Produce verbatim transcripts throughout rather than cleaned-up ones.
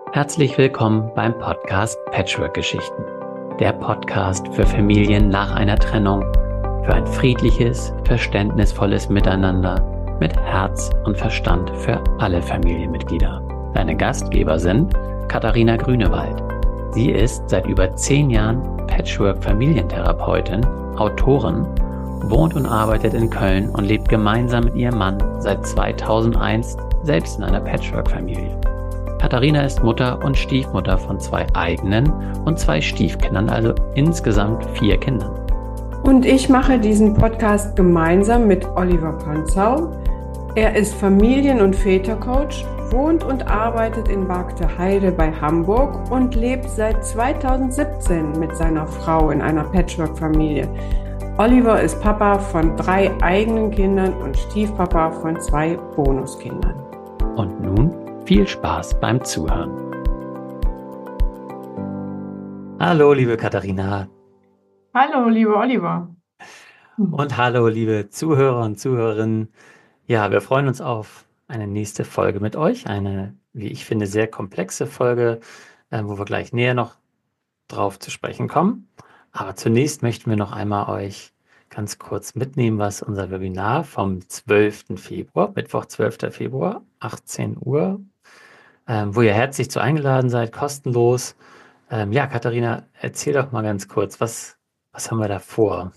Herzlich willkommen beim Podcast Patchwork-Geschichten. Der Podcast für Familien nach einer Trennung, für ein friedliches, verständnisvolles Miteinander mit Herz und Verstand für alle Familienmitglieder. Deine Gastgeber sind Katharina Grünewald. Sie ist seit über zehn Jahren Patchwork-Familientherapeutin, Autorin, wohnt und arbeitet in Köln und lebt gemeinsam mit ihrem Mann seit zweitausendeins selbst in einer Patchwork-Familie. Katharina ist Mutter und Stiefmutter von zwei eigenen und zwei Stiefkindern, also insgesamt vier Kindern. Und ich mache diesen Podcast gemeinsam mit Oliver Panzau. Er ist Familien- und Vätercoach, wohnt und arbeitet in Bargteheide bei Hamburg und lebt seit zweitausendsiebzehn mit seiner Frau in einer Patchwork-Familie. Oliver ist Papa von drei eigenen Kindern und Stiefpapa von zwei Bonuskindern. Und nun viel Spaß beim Zuhören. Hallo, liebe Katharina. Hallo, lieber Oliver. Und hallo, liebe Zuhörer und Zuhörerinnen. Ja, wir freuen uns auf eine nächste Folge mit euch. Eine, wie ich finde, sehr komplexe Folge, äh, wo wir gleich näher noch drauf zu sprechen kommen. Aber zunächst möchten wir noch einmal euch ganz kurz mitnehmen, was unser Webinar vom zwölften Februar, Mittwoch, zwölften Februar, achtzehn Uhr, ähm, wo ihr herzlich zu eingeladen seid, kostenlos. Ähm, ja, Katharina, erzähl doch mal ganz kurz, was, was haben wir da vor?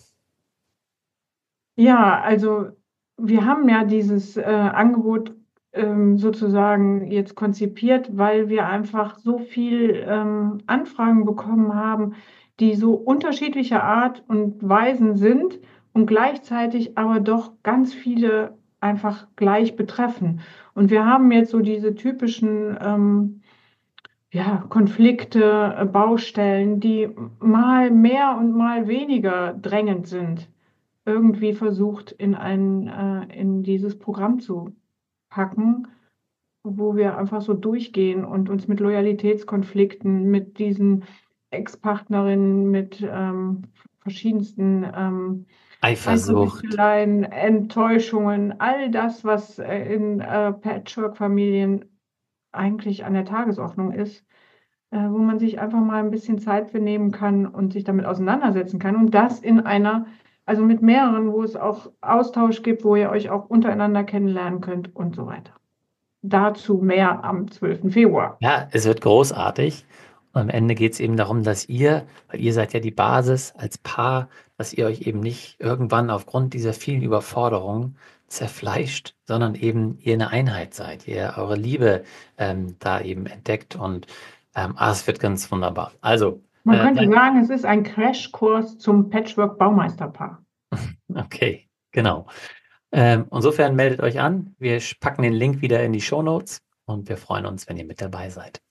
Ja, also wir haben ja dieses äh, Angebot ähm, sozusagen jetzt konzipiert, weil wir einfach so viel ähm, Anfragen bekommen haben, die so unterschiedlicher Art und Weisen sind und gleichzeitig aber doch ganz viele einfach gleich betreffen. Und wir haben jetzt so diese typischen ähm, ja, Konflikte, äh, Baustellen, die mal mehr und mal weniger drängend sind, irgendwie versucht in ein, äh, in dieses Programm zu packen, wo wir einfach so durchgehen und uns mit Loyalitätskonflikten, mit diesen Ex-Partnerinnen, mit ähm, verschiedensten ähm, Eifersucht. Eifersüchteleien, Enttäuschungen, all das, was äh, in äh, Patchwork-Familien eigentlich an der Tagesordnung ist, äh, wo man sich einfach mal ein bisschen Zeit für nehmen kann und sich damit auseinandersetzen kann. Und das in einer, also mit mehreren, wo es auch Austausch gibt, wo ihr euch auch untereinander kennenlernen könnt und so weiter. Dazu mehr am zwölften Februar. Ja, es wird großartig. Und am Ende geht es eben darum, dass ihr, weil ihr seid ja die Basis als Paar, dass ihr euch eben nicht irgendwann aufgrund dieser vielen Überforderungen zerfleischt, sondern eben ihr eine Einheit seid, ihr eure Liebe ähm, da eben entdeckt und ähm, ah, es wird ganz wunderbar. Also, Man äh, könnte sagen, es ist ein Crashkurs zum Patchwork-Baumeisterpaar. okay, genau. Ähm, insofern meldet euch an. Wir packen den Link wieder in die Shownotes und wir freuen uns, wenn ihr mit dabei seid.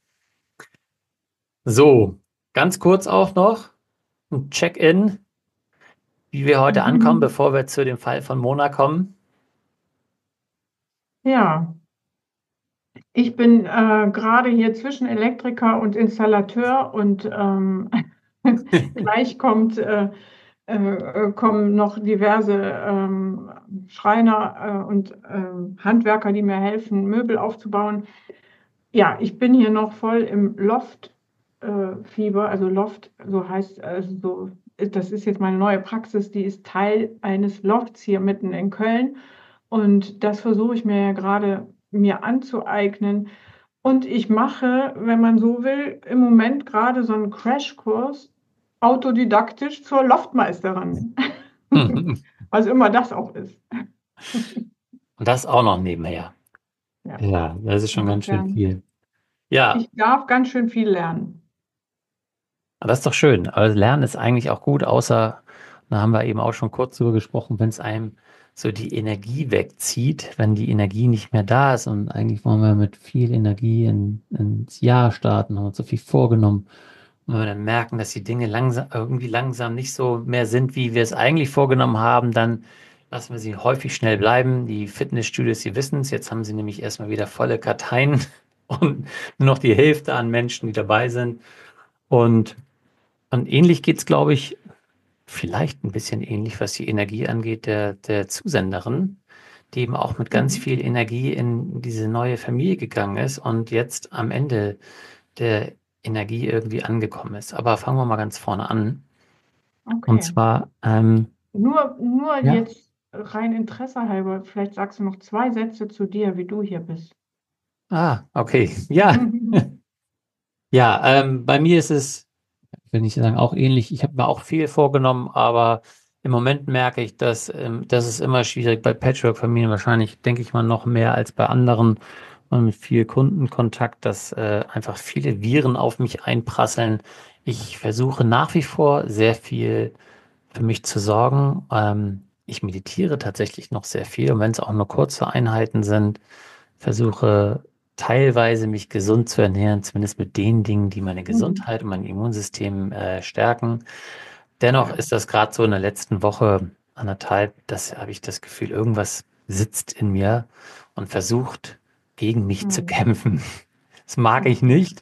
So, ganz kurz auch noch ein Check-in, wie wir heute Mhm. ankommen, bevor wir zu dem Fall von Mona kommen. Ja, ich bin äh, gerade hier zwischen Elektriker und Installateur und ähm, gleich kommt, äh, äh, kommen noch diverse ähm, Schreiner äh, und ähm, Handwerker, die mir helfen, Möbel aufzubauen. Ja, ich bin hier noch voll im Loft-Fieber, also Loft, so heißt, also so, das ist jetzt meine neue Praxis, die ist Teil eines Lofts hier mitten in Köln und das versuche ich mir ja gerade mir anzueignen. Und ich mache, wenn man so will, im Moment gerade so einen Crashkurs autodidaktisch zur Loftmeisterin, was immer das auch ist. Und das auch noch nebenher. Ja, Ja, das ist schon ganz schön insofern, viel. Ja, ich darf ganz schön viel lernen. aber das ist doch schön. Also Lernen ist eigentlich auch gut, außer, da haben wir eben auch schon kurz drüber gesprochen, wenn es einem so die Energie wegzieht, wenn die Energie nicht mehr da ist und eigentlich wollen wir mit viel Energie in, ins Jahr starten, haben uns so viel vorgenommen. Und wenn wir dann merken, dass die Dinge langsam, irgendwie langsam nicht so mehr sind, wie wir es eigentlich vorgenommen haben, dann lassen wir sie häufig schnell bleiben. Die Fitnessstudios, die wissen es, jetzt haben sie nämlich erstmal wieder volle Karteien und nur noch die Hälfte an Menschen, die dabei sind. Und und ähnlich geht es, glaube ich, vielleicht ein bisschen ähnlich, was die Energie angeht, der, der Zusenderin, die eben auch mit ganz Mhm. viel Energie in diese neue Familie gegangen ist und jetzt am Ende der Energie irgendwie angekommen ist. Aber fangen wir mal ganz vorne an. Und Okay. zwar, ähm, Nur, nur ja, jetzt rein Interesse halber, vielleicht sagst du noch zwei Sätze zu dir, wie du hier bist. ah, okay, ja, ja, ähm, bei mir ist es, wenn ich sagen, auch ähnlich. Ich habe mir auch viel vorgenommen, aber im Moment merke ich, dass ähm, das ist immer schwierig bei Patchwork-Familien, wahrscheinlich denke ich mal noch mehr als bei anderen und mit viel Kundenkontakt, dass äh, einfach viele Viren auf mich einprasseln. Ich versuche nach wie vor sehr viel für mich zu sorgen. Ähm, ich meditiere tatsächlich noch sehr viel und wenn es auch nur kurze Einheiten sind, versuche teilweise mich gesund zu ernähren, zumindest mit den Dingen, die meine Mhm. Gesundheit und mein Immunsystem äh, stärken. Dennoch ist das gerade so in der letzten Woche, anderthalb, das habe ich das Gefühl, irgendwas sitzt in mir und versucht, gegen mich zu Mhm. kämpfen. Das mag ich Okay. nicht,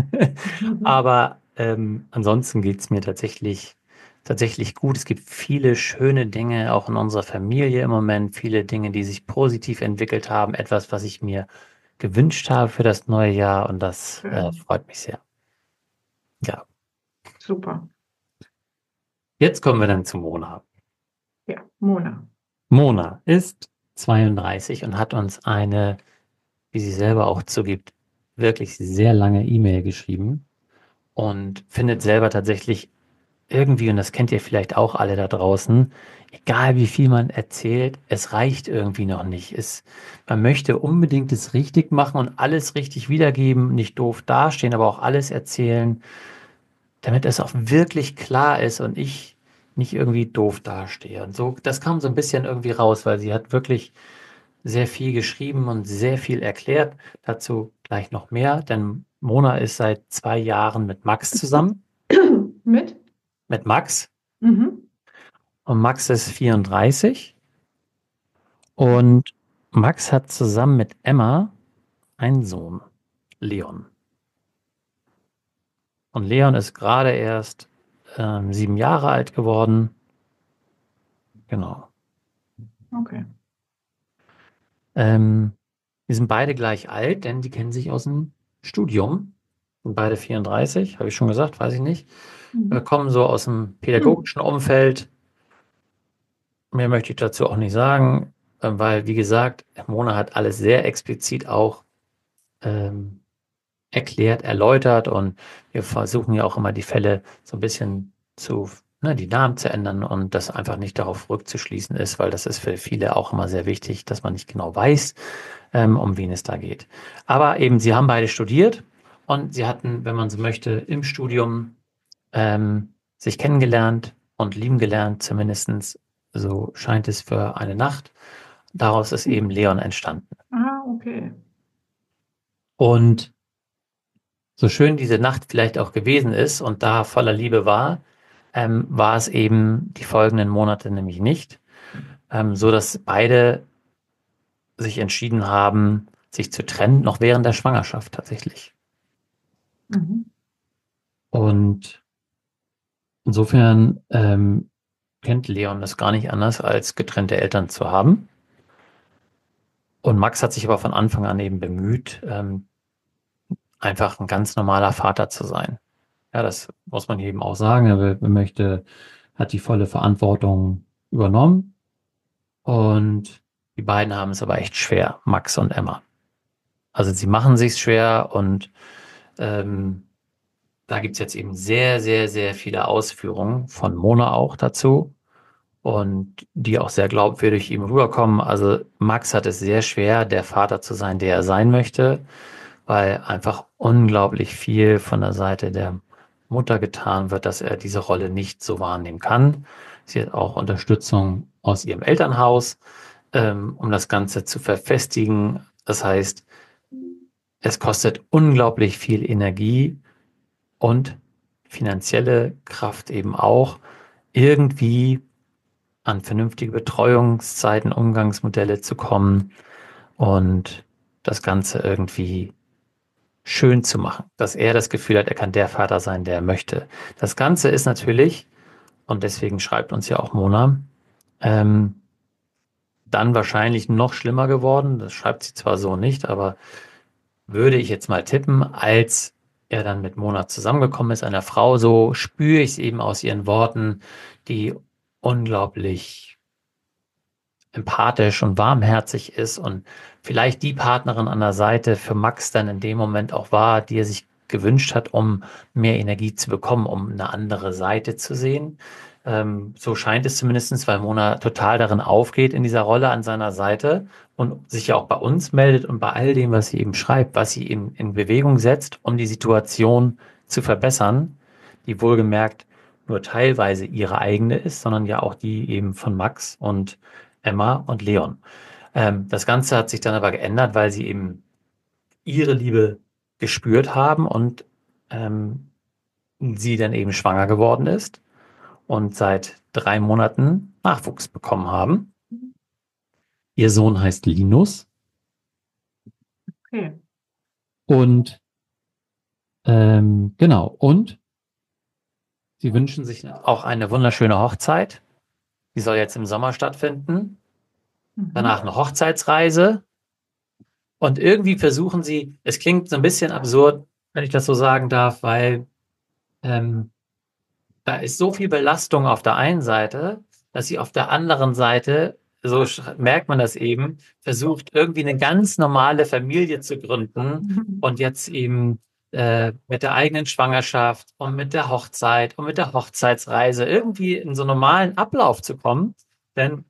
aber ähm, ansonsten geht es mir tatsächlich, tatsächlich gut. Es gibt viele schöne Dinge, auch in unserer Familie im Moment, viele Dinge, die sich positiv entwickelt haben, etwas, was ich mir gewünscht habe für das neue Jahr und das äh, Schön. freut mich sehr. Ja, Super. jetzt kommen wir dann zu Mona. Ja, Mona. Mona ist zweiunddreißig und hat uns eine, wie sie selber auch zugibt, wirklich sehr lange E-Mail geschrieben und findet selber tatsächlich irgendwie, und das kennt ihr vielleicht auch alle da draußen, egal wie viel man erzählt, es reicht irgendwie noch nicht. Es, man möchte unbedingt es richtig machen und alles richtig wiedergeben, nicht doof dastehen, aber auch alles erzählen, damit es auch wirklich klar ist und ich nicht irgendwie doof dastehe. Und so, das kam so ein bisschen irgendwie raus, weil sie hat wirklich sehr viel geschrieben und sehr viel erklärt. Dazu gleich noch mehr, denn Mona ist seit zwei Jahren mit Max zusammen, Mit? mit Max. Mhm. Und Max ist vierunddreißig und Max hat zusammen mit Emma einen Sohn, Leon. Und Leon ist gerade erst ähm, sieben Jahre alt geworden. Genau. Okay. Ähm, die sind beide gleich alt, denn die kennen sich aus dem Studium. Sind beide vierunddreißig, habe ich schon gesagt, weiß ich nicht. Äh, Mhm. kommen so aus dem Mhm. pädagogischen Umfeld. Mehr möchte ich dazu auch nicht sagen, äh, weil, wie gesagt, Mona hat alles sehr explizit auch ähm, erklärt, erläutert und wir versuchen ja auch immer die Fälle so ein bisschen zu, ne, die Namen zu ändern und das einfach nicht darauf rückzuschließen ist, weil das ist für viele auch immer sehr wichtig, dass man nicht genau weiß, ähm, um wen es da geht. Aber eben, sie haben beide studiert und sie hatten, wenn man so möchte, im Studium ähm, sich kennengelernt und lieben gelernt, zumindestens so scheint es für eine Nacht. Daraus ist eben Leon entstanden. Ah, okay. Und so schön diese Nacht vielleicht auch gewesen ist und da voller Liebe war, ähm, war es eben die folgenden Monate nämlich nicht, ähm, so dass beide sich entschieden haben, sich zu trennen, noch während der Schwangerschaft tatsächlich. Mhm. Und insofern ähm, kennt Leon das gar nicht anders, als getrennte Eltern zu haben. Und Max hat sich aber von Anfang an eben bemüht, ähm, einfach ein ganz normaler Vater zu sein. Ja, das muss man eben auch sagen. Er will- möchte, hat die volle Verantwortung übernommen. Und die beiden haben es aber echt schwer, Max und Emma. Also sie machen sich schwer und ähm, da gibt's jetzt eben sehr, sehr, sehr viele Ausführungen von Mona auch dazu und die auch sehr glaubwürdig ihm rüberkommen. Also Max hat es sehr schwer, der Vater zu sein, der er sein möchte, weil einfach unglaublich viel von der Seite der Mutter getan wird, dass er diese Rolle nicht so wahrnehmen kann. Sie hat auch Unterstützung aus ihrem Elternhaus, ähm, um das Ganze zu verfestigen. Das heißt, es kostet unglaublich viel Energie und finanzielle Kraft eben auch, irgendwie an vernünftige Betreuungszeiten, Umgangsmodelle zu kommen und das Ganze irgendwie schön zu machen, dass er das Gefühl hat, er kann der Vater sein, der er möchte. Das Ganze ist natürlich, und deswegen schreibt uns ja auch Mona, ähm, dann wahrscheinlich noch schlimmer geworden. Das schreibt sie zwar so nicht, aber würde ich jetzt mal tippen, als er dann mit Mona zusammengekommen ist, einer Frau, so spüre ich es eben aus ihren Worten, die unglaublich empathisch und warmherzig ist und vielleicht die Partnerin an der Seite für Max dann in dem Moment auch war, die er sich gewünscht hat, um mehr Energie zu bekommen, um eine andere Seite zu sehen. Ähm, so scheint es zumindest, weil Mona total darin aufgeht in dieser Rolle an seiner Seite und sich ja auch bei uns meldet und bei all dem, was sie eben schreibt, was sie eben in Bewegung setzt, um die Situation zu verbessern, die wohlgemerkt nur teilweise ihre eigene ist, sondern ja auch die eben von Max und Emma und Leon. Ähm, das Ganze hat sich dann aber geändert, weil sie eben ihre Liebe gespürt haben und ähm, sie dann eben schwanger geworden ist und seit drei Monaten Nachwuchs bekommen haben. Ihr Sohn heißt Linus. Okay. Und ähm, genau, und sie wünschen sich auch eine wunderschöne Hochzeit. Die soll jetzt im Sommer stattfinden. Mhm. Danach eine Hochzeitsreise. Und irgendwie versuchen sie, es klingt so ein bisschen absurd, wenn ich das so sagen darf, weil ähm, da ist so viel Belastung auf der einen Seite, dass sie auf der anderen Seite, so sch- merkt man das eben, versucht, irgendwie eine ganz normale Familie zu gründen und jetzt eben äh, mit der eigenen Schwangerschaft und mit der Hochzeit und mit der Hochzeitsreise irgendwie in so einen normalen Ablauf zu kommen. Denn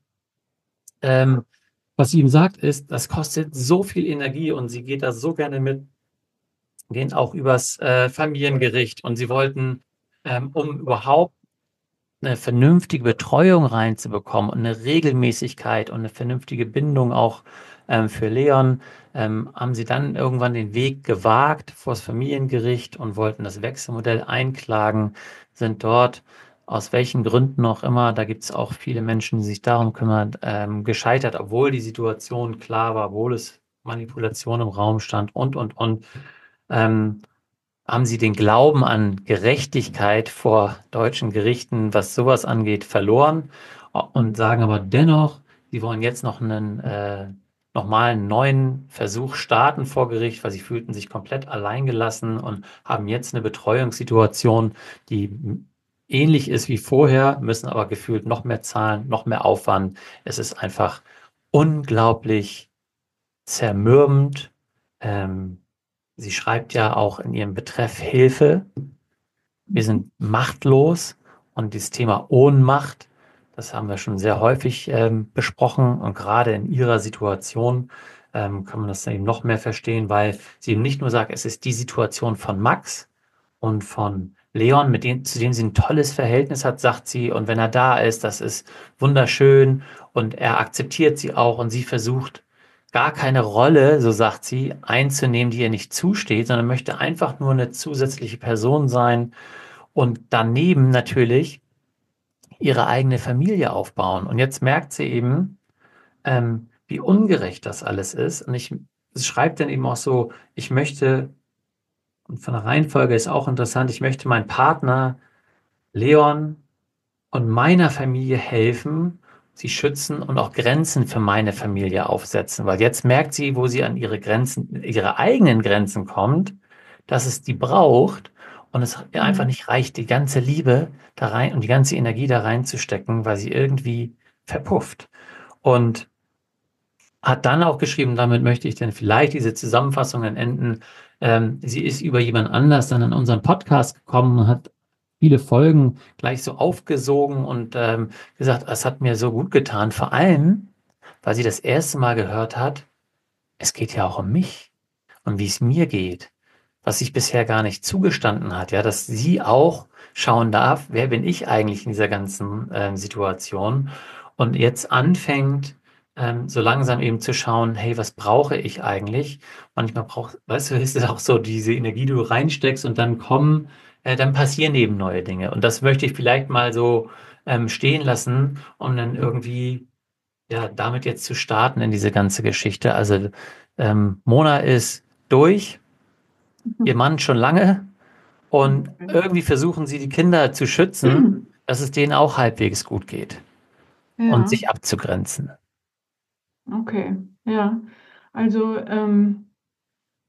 ähm, was sie ihm sagt, ist, das kostet so viel Energie und sie geht da so gerne mit, gehen auch übers äh, Familiengericht und sie wollten, ähm, um überhaupt eine vernünftige Betreuung reinzubekommen und eine Regelmäßigkeit und eine vernünftige Bindung auch ähm, für Leon, ähm, haben sie dann irgendwann den Weg gewagt vor das Familiengericht und wollten das Wechselmodell einklagen, sind dort aus welchen Gründen auch immer, da gibt es auch viele Menschen, die sich darum kümmern, ähm, gescheitert, obwohl die Situation klar war, obwohl es Manipulation im Raum stand und, und, und. Ähm, haben sie den Glauben an Gerechtigkeit vor deutschen Gerichten, was sowas angeht, verloren und sagen aber dennoch, sie wollen jetzt noch einen äh, nochmal einen neuen Versuch starten vor Gericht, weil sie fühlten sich komplett alleingelassen und haben jetzt eine Betreuungssituation, die ähnlich ist wie vorher, müssen aber gefühlt noch mehr zahlen, noch mehr Aufwand. Es ist einfach unglaublich zermürbend. Ähm, Sie schreibt ja auch in ihrem Betreff Hilfe. Wir sind machtlos und dieses Thema Ohnmacht, das haben wir schon sehr häufig ähm, besprochen und gerade in ihrer Situation ähm, kann man das dann eben noch mehr verstehen, weil sie eben nicht nur sagt, es ist die Situation von Max und von Leon, mit dem, zu dem sie ein tolles Verhältnis hat, sagt sie, und wenn er da ist, das ist wunderschön und er akzeptiert sie auch und sie versucht gar keine Rolle, so sagt sie, einzunehmen, die ihr nicht zusteht, sondern möchte einfach nur eine zusätzliche Person sein und daneben natürlich ihre eigene Familie aufbauen. Und jetzt merkt sie eben, ähm, wie ungerecht das alles ist. Und ich es schreibt dann eben auch so, ich möchte, und von der Reihenfolge ist auch interessant, ich möchte meinen Partner Leon und meiner Familie helfen, sie schützen und auch Grenzen für meine Familie aufsetzen. Weil jetzt merkt sie, wo sie an ihre Grenzen, ihre eigenen Grenzen kommt, dass es die braucht und es ihr einfach nicht reicht, die ganze Liebe da rein und die ganze Energie da reinzustecken, weil sie irgendwie verpufft. Und hat dann auch geschrieben, damit möchte ich dann vielleicht diese Zusammenfassungen enden. Ähm, sie ist über jemand anders dann in unseren Podcast gekommen und hat viele Folgen gleich so aufgesogen und ähm, gesagt, es hat mir so gut getan. Vor allem, weil sie das erste Mal gehört hat, es geht ja auch um mich und wie es mir geht, was sich bisher gar nicht zugestanden hat, ja, dass sie auch schauen darf, wer bin ich eigentlich in dieser ganzen ähm, Situation und jetzt anfängt, ähm, so langsam eben zu schauen, hey, was brauche ich eigentlich? Manchmal braucht, weißt du, ist es auch so, diese Energie, die du reinsteckst und dann kommen, äh, dann passieren eben neue Dinge. Und das möchte ich vielleicht mal so ähm, stehen lassen, um dann irgendwie ja, damit jetzt zu starten in diese ganze Geschichte. Also ähm, Mona ist durch, ihr Mann schon lange und irgendwie versuchen sie die Kinder zu schützen, dass es denen auch halbwegs gut geht und Ja, sich abzugrenzen. okay. Ja. Also, ähm,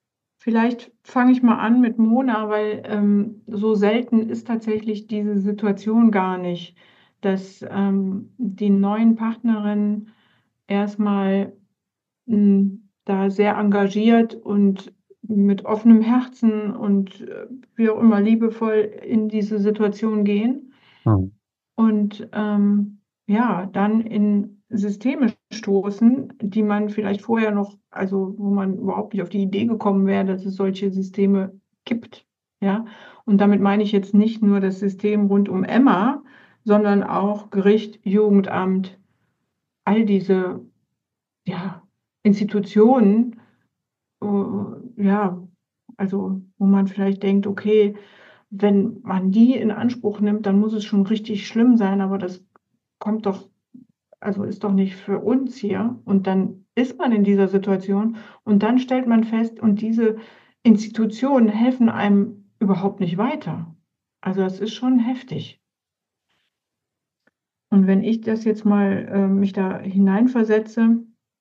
Vielleicht fange ich mal an mit Mona, weil ähm, so selten ist tatsächlich diese Situation gar nicht, dass ähm, die neuen Partnerinnen erstmal mh, da sehr engagiert und mit offenem Herzen und äh, wie auch immer liebevoll in diese Situation gehen Hm. und ähm, ja, dann in Systeme stoßen, die man vielleicht vorher noch, also wo man überhaupt nicht auf die Idee gekommen wäre, dass es solche Systeme gibt. Ja, und damit meine ich jetzt nicht nur das System rund um Emma, sondern auch Gericht, Jugendamt, all diese ja, Institutionen, äh, ja, also wo man vielleicht denkt, okay, wenn man die in Anspruch nimmt, dann muss es schon richtig schlimm sein, aber das kommt doch, also ist doch nicht für uns hier. Und dann ist man in dieser Situation und dann stellt man fest, und diese Institutionen helfen einem überhaupt nicht weiter. Also das ist schon heftig. Und wenn ich das jetzt mal äh, mich da hineinversetze,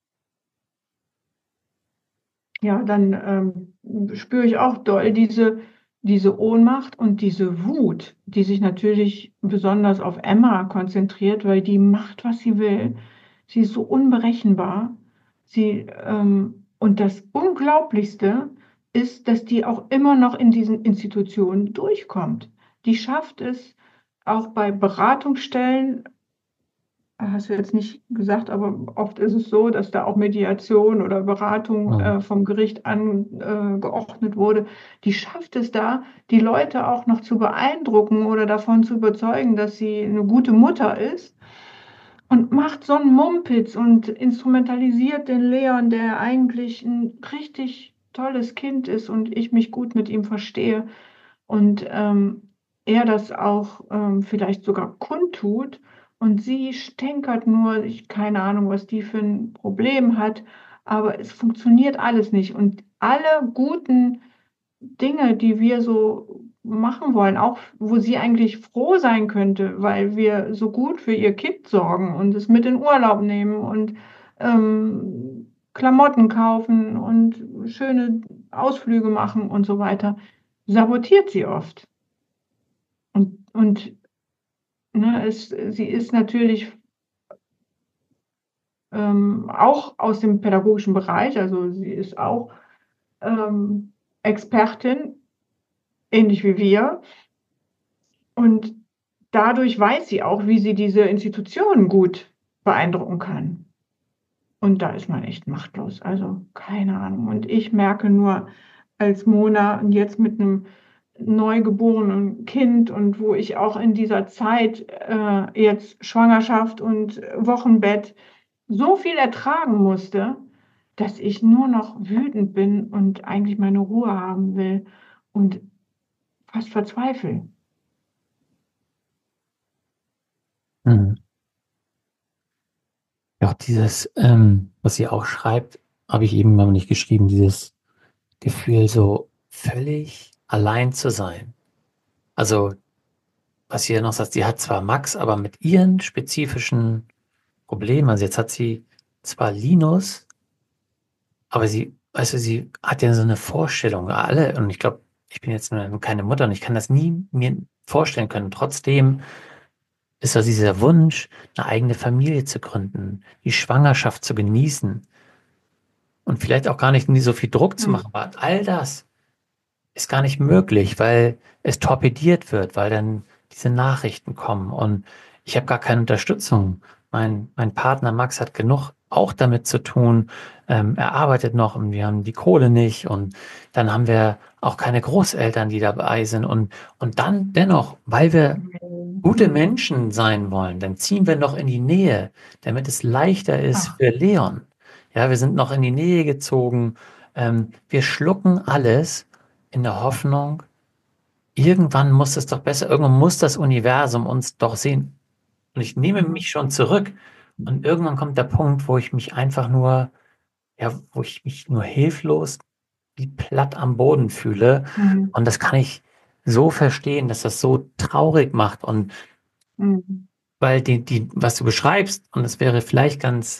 ja, dann ähm, spüre ich auch doll diese, diese Ohnmacht und diese Wut, die sich natürlich besonders auf Emma konzentriert, weil die macht, was sie will. Sie ist so unberechenbar. Sie, ähm, und das Unglaublichste ist, dass die auch immer noch in diesen Institutionen durchkommt. Die schafft es auch bei Beratungsstellen, hast du jetzt nicht gesagt, aber oft ist es so, dass da auch Mediation oder Beratung Hm. äh, vom Gericht angeordnet äh, wurde. Die schafft es da, die Leute auch noch zu beeindrucken oder davon zu überzeugen, dass sie eine gute Mutter ist, und macht so einen Mumpitz und instrumentalisiert den Leon, der eigentlich ein richtig tolles Kind ist und ich mich gut mit ihm verstehe und ähm, er das auch ähm, vielleicht sogar kundtut und sie stänkert nur, ich keine Ahnung, was die für ein Problem hat, aber es funktioniert alles nicht und alle guten Dinge, die wir so machen wollen, auch wo sie eigentlich froh sein könnte, weil wir so gut für ihr Kind sorgen und es mit in Urlaub nehmen und ähm, Klamotten kaufen und schöne Ausflüge machen und so weiter, sabotiert sie oft. Und, und ne, es, sie ist natürlich ähm, auch aus dem pädagogischen Bereich, also sie ist auch ähm, Expertin, ähnlich wie wir. Und dadurch weiß sie auch, wie sie diese Institutionen gut beeindrucken kann. Und da ist man echt machtlos. Also keine Ahnung. Und ich merke nur als Mona und jetzt mit einem neugeborenen Kind und wo ich auch in dieser Zeit äh, jetzt Schwangerschaft und Wochenbett so viel ertragen musste, dass ich nur noch wütend bin und eigentlich meine Ruhe haben will und fast verzweifle. Mhm. Ja, auch dieses, ähm, was sie auch schreibt, habe ich eben mal nicht geschrieben, dieses Gefühl, so völlig allein zu sein. Also, was sie ja noch sagt, sie hat zwar Max, aber mit ihren spezifischen Problemen, also jetzt hat sie zwar Linus, aber sie, weißt du, sie hat ja so eine Vorstellung, alle, und ich glaube, ich bin jetzt nur keine Mutter und ich kann das nie mir vorstellen können. Trotzdem ist also dieser Wunsch, eine eigene Familie zu gründen, die Schwangerschaft zu genießen und vielleicht auch gar nicht nie so viel Druck zu Hm. machen. Aber all das ist gar nicht möglich, weil es torpediert wird, weil dann diese Nachrichten kommen und ich habe gar keine Unterstützung. Mein, mein Partner Max hat genug auch damit zu tun. Ähm, er arbeitet noch und wir haben die Kohle nicht und dann haben wir auch keine Großeltern, die dabei sind und, und dann dennoch, weil wir gute Menschen sein wollen, dann ziehen wir noch in die Nähe, damit es leichter ist Ach, für Leon. Ja, wir sind noch in die Nähe gezogen. Ähm, wir schlucken alles in der Hoffnung, irgendwann muss es doch besser, irgendwann muss das Universum uns doch sehen. Und ich nehme mich schon zurück. Und irgendwann kommt der Punkt, wo ich mich einfach nur, ja, wo ich mich nur hilflos wie platt am Boden fühle. hm, Und das kann ich so verstehen, dass das so traurig macht. Und hm, weil die, die, was du beschreibst, und es wäre vielleicht ganz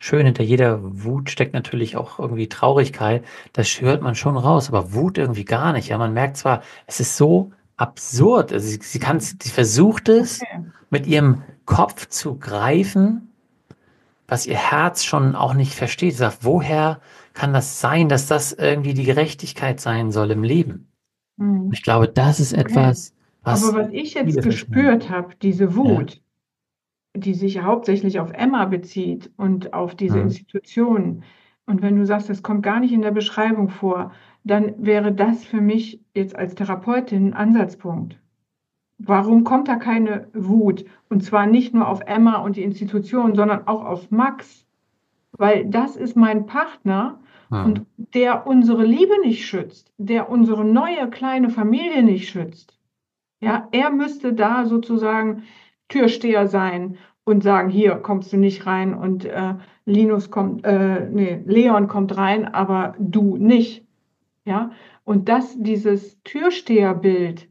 schön, hinter jeder Wut steckt natürlich auch irgendwie Traurigkeit. Das hört man schon raus, aber Wut irgendwie gar nicht. Ja, man merkt zwar, es ist so absurd. Also sie, sie kann, sie versucht es Okay. mit ihrem Kopf zu greifen, was ihr Herz schon auch nicht versteht. Sie sagt, woher kann das sein, dass das irgendwie die Gerechtigkeit sein soll im Leben? Und Hm. ich glaube, das ist Okay. etwas, Aber was was ich jetzt viele verschwimmen. gespürt habe, diese Ja. Wut, die sich hauptsächlich auf Emma bezieht und auf diese Mhm. Institutionen. Und wenn du sagst, das kommt gar nicht in der Beschreibung vor, dann wäre das für mich jetzt als Therapeutin ein Ansatzpunkt. Warum kommt da keine Wut? Und zwar nicht nur auf Emma und die Institution, sondern auch auf Max, weil das ist mein Partner Mhm. und der unsere Liebe nicht schützt, der unsere neue kleine Familie nicht schützt. Ja, er müsste da sozusagen Türsteher sein und sagen, hier kommst du nicht rein und äh, Linus kommt, äh, nee, Leon kommt rein, aber du nicht. Ja, und das, dieses Türsteherbild,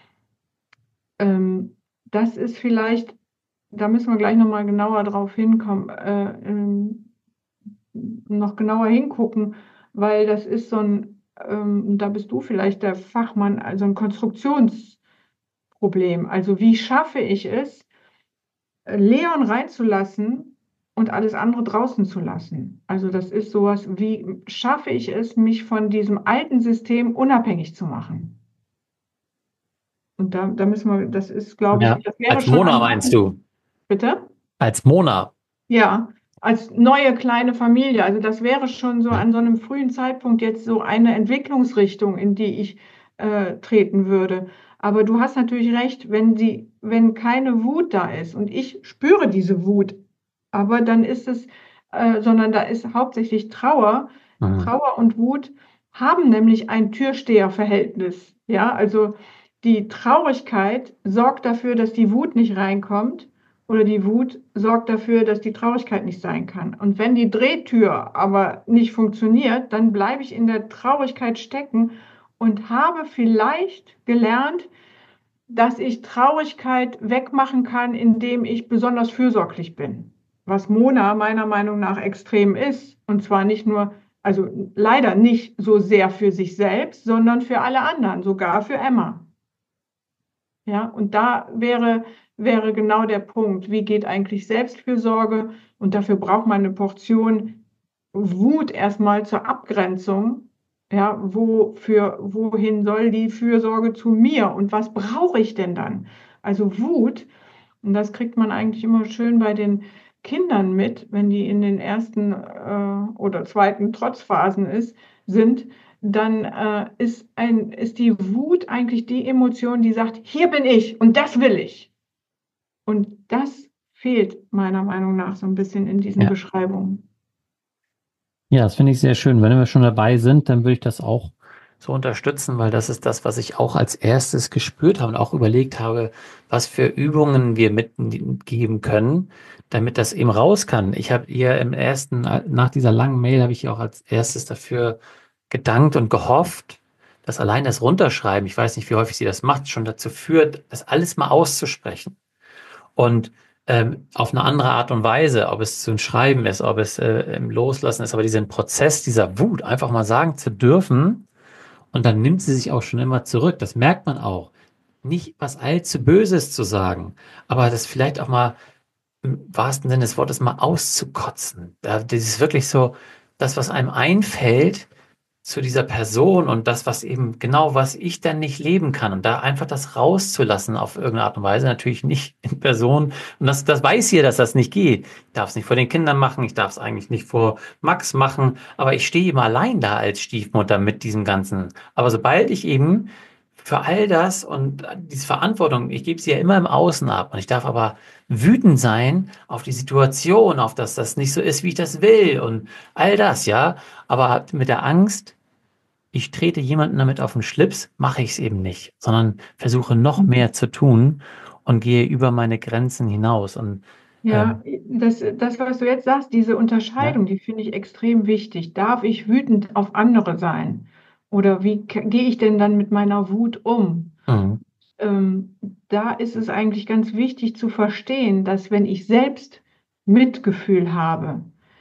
ähm, das ist vielleicht, da müssen wir gleich nochmal genauer drauf hinkommen, äh, ähm, noch genauer hingucken, weil das ist so ein, ähm, da bist du vielleicht der Fachmann, also ein Konstruktionsproblem. Also wie schaffe ich es, Leon reinzulassen und alles andere draußen zu lassen? Also das ist sowas, wie schaffe ich es, mich von diesem alten System unabhängig zu machen? Und da, da müssen wir, das ist, glaube ich, Ja, das wäre als schon Mona an, meinst du? bitte? Als Mona. Ja, als neue kleine Familie. Also das wäre schon so Ja. an so einem frühen Zeitpunkt jetzt so eine Entwicklungsrichtung, in die ich äh, treten würde. Aber du hast natürlich recht, wenn die, wenn keine Wut da ist und ich spüre diese Wut, aber dann ist es, äh, sondern da ist hauptsächlich Trauer. Mhm. Trauer und Wut haben nämlich ein Türsteherverhältnis. Ja, also die Traurigkeit sorgt dafür, dass die Wut nicht reinkommt oder die Wut sorgt dafür, dass die Traurigkeit nicht sein kann. Und wenn die Drehtür aber nicht funktioniert, dann bleibe ich in der Traurigkeit stecken und habe vielleicht gelernt, dass ich Traurigkeit wegmachen kann, indem ich besonders fürsorglich bin. Was Mona meiner Meinung nach extrem ist. Und zwar nicht nur, also leider nicht so sehr für sich selbst, sondern für alle anderen, sogar für Emma. Ja, und da wäre, wäre genau der Punkt, wie geht eigentlich Selbstfürsorge? Und dafür braucht man eine Portion Wut erstmal zur Abgrenzung. Ja, wofür, wohin soll die Fürsorge zu mir und was brauche ich denn dann? Also Wut, und das kriegt man eigentlich immer schön bei den Kindern mit, wenn die in den ersten äh, oder zweiten Trotzphasen ist, sind, dann äh, ist, ein, ist die Wut eigentlich die Emotion, die sagt, hier bin ich und das will ich. Und das fehlt meiner Meinung nach so ein bisschen in diesen Ja. Beschreibungen. Ja, das finde ich sehr schön. Wenn wir schon dabei sind, dann würde ich das auch so unterstützen, weil das ist das, was ich auch als erstes gespürt habe und auch überlegt habe, was für Übungen wir mitgeben können, damit das eben raus kann. Ich habe ihr im ersten, nach dieser langen Mail, habe ich ihr auch als erstes dafür gedankt und gehofft, dass allein das Runterschreiben, ich weiß nicht, wie häufig sie das macht, schon dazu führt, das alles mal auszusprechen. Und ähm, auf eine andere Art und Weise, ob es zu ein Schreiben ist, ob es äh, im Loslassen ist, aber diesen Prozess dieser Wut einfach mal sagen zu dürfen und dann nimmt sie sich auch schon immer zurück. Das merkt man auch. Nicht was allzu Böses zu sagen, aber das vielleicht auch mal im wahrsten Sinne des Wortes mal auszukotzen. Da, das ist wirklich so, das, was einem einfällt, zu dieser Person und das, was eben genau, was ich dann nicht leben kann und da einfach das rauszulassen auf irgendeine Art und Weise, natürlich nicht in Person und das, das weiß hier, dass das nicht geht. Ich darf es nicht vor den Kindern machen, ich darf es eigentlich nicht vor Max machen, aber ich stehe immer allein da als Stiefmutter mit diesem Ganzen. Aber sobald ich eben für all das und diese Verantwortung, ich gebe sie ja immer im Außen ab und ich darf aber wütend sein auf die Situation, auf dass das nicht so ist, wie ich das will und all das, ja. Aber mit der Angst, ich trete jemanden damit auf den Schlips, mache ich es eben nicht, sondern versuche noch mehr zu tun und gehe über meine Grenzen hinaus. Und ähm, Ja, das, das, was du jetzt sagst, diese ja, Unterscheidung, die finde ich extrem wichtig. Darf ich wütend auf andere sein? Oder wie k- gehe ich denn dann mit meiner Wut um? mhm, Ähm, da ist es eigentlich ganz wichtig zu verstehen, dass wenn ich selbst Mitgefühl habe,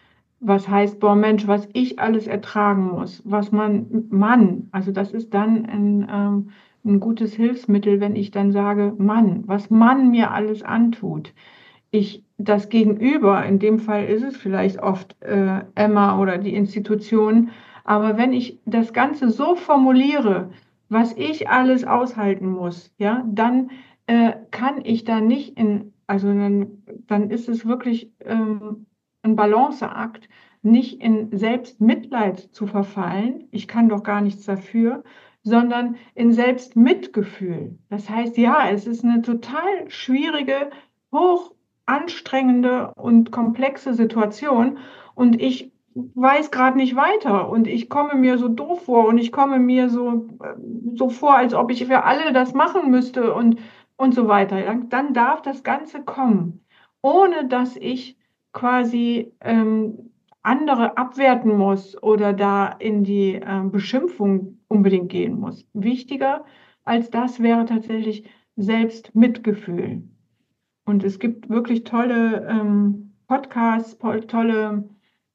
was heißt, boah Mensch, was ich alles ertragen muss, was man, Mann, also das ist dann ein, ähm, ein gutes Hilfsmittel, wenn ich dann sage, Mann, was man mir alles antut. Ich das Gegenüber, in dem Fall ist es vielleicht oft äh, Emma oder die Institution, aber wenn ich das Ganze so formuliere, was ich alles aushalten muss, ja, dann äh, kann ich da nicht in, also dann, dann ist es wirklich ähm, ein Balanceakt, nicht in Selbstmitleid zu verfallen, ich kann doch gar nichts dafür, sondern in Selbstmitgefühl. Das heißt, ja, es ist eine total schwierige, hoch anstrengende und komplexe Situation und ich weiß gerade nicht weiter und ich komme mir so doof vor und ich komme mir so, so vor, als ob ich für alle das machen müsste und, und so weiter. Dann, dann darf das Ganze kommen, ohne dass ich quasi ähm, andere abwerten muss oder da in die äh, Beschimpfung unbedingt gehen muss. Wichtiger als das wäre tatsächlich Selbstmitgefühl. Und es gibt wirklich tolle ähm, Podcasts, tolle